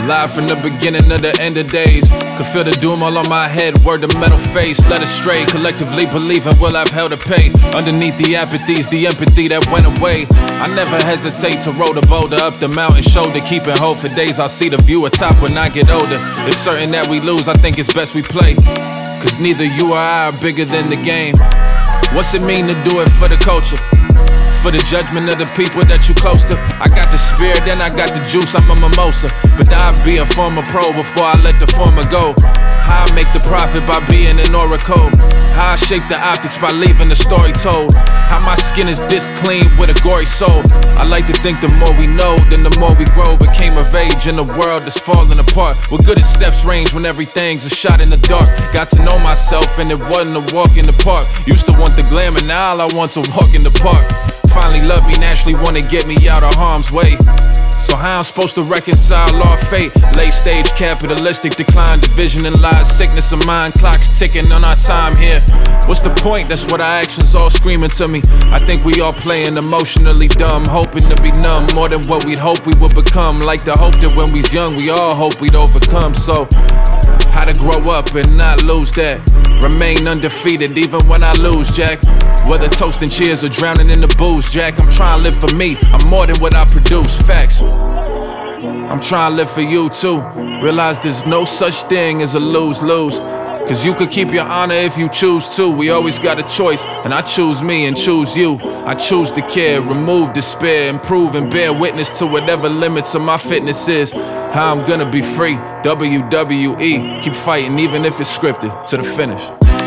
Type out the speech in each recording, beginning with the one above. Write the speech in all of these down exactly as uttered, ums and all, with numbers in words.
Live from the beginning of the end of days. Could feel the doom all on my head, word to metal face. Let us stray, collectively believing we'll have hell to pay. Underneath the apathy's the empathy that went away. I never hesitate to roll the boulder up the mountain shoulder. Keeping hope for days I'll see the view atop when I get older. It's certain that we lose, I think it's best we play. Cause neither you or I are bigger than the game. What's it mean to do it for the culture? For the judgment of the people that you close to. I got the spirit, then I got the juice, I'm a mimosa. But I'll be a former pro before I let the former go. How I make the profit by being an oracle. How I shape the optics by leaving the story told. How my skin is this clean with a gory soul. I like to think the more we know, then the more we grow. Became of age in a world that's falling apart. We're good at Steph's range when everything's a shot in the dark. Got to know myself and it wasn't a walk in the park. Used to want the glamour, now all I want's a walk in the park. Finally love me, naturally wanna get me out of harm's way. So how I'm supposed to reconcile our fate? Late stage capitalistic decline, division and lies, sickness of mind, clocks ticking on our time here. What's the point? That's what our actions all screaming to me. I think we all playing emotionally dumb, hoping to be numb more than what we'd hope we would become. Like the hope that when we's young we all hope we'd overcome. So how to grow up and not lose that. Remain undefeated even when I lose, Jack. Whether toasting cheers or drowning in the booze, Jack. I'm trying to live for me, I'm more than what I produce, facts. I'm trying to live for you too. Realize there's no such thing as a lose-lose. Cause you could keep your honor if you choose to. We always got a choice, and I choose me and choose you. I choose to care, remove despair, improve and bear witness to whatever limits of my fitness is. How I'm gonna be free, W W E. Keep fighting even if it's scripted, to the finish.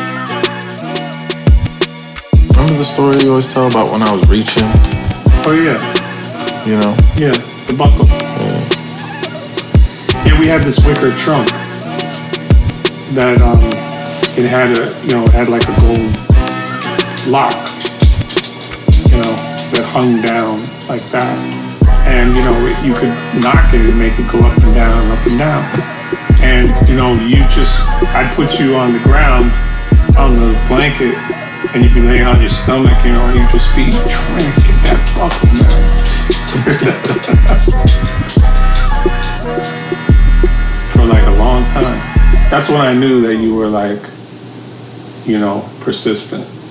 Remember the story you always tell about when I was reaching? Oh yeah. You know? Yeah, the buckle. Yeah. Yeah, we had this wicker trunk that um, it had a, you know, it had like a gold lock, you know, that hung down like that. And, you know, you could knock it and make it go up and down, up and down. And, you know, you just, I'd put you on the ground, on the blanket, and you'd be laying on your stomach, you know, and you'd just be trying to get that buckle, man. For like a long time. That's when I knew that you were like, you know, persistent.